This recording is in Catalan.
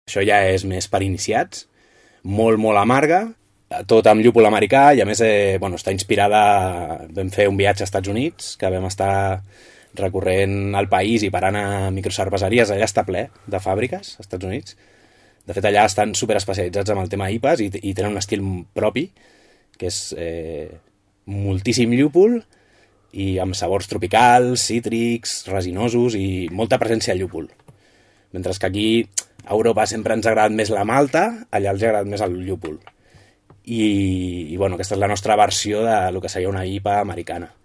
Això ja és més per iniciats, molt, molt amarga, tot amb llúpol americà, i a més està inspirada... Vam fer un viatge als Estats Units, que vam estar recorrent el país i parant a microcerveseries. Allà està ple de fàbriques, als Estats Units. De fet, allà estan superespecialitzats amb el tema IPAs i tenen un estil propi, que és moltíssim llúpol i amb sabors tropicals, cítrics, resinosos i molta presència de llúpol. Mentre que aquí a Europa sempre ens ha agradat més la malta, allà els ha agradat més el llúpol. I aquesta és la nostra versió de lo que seria una IPA americana.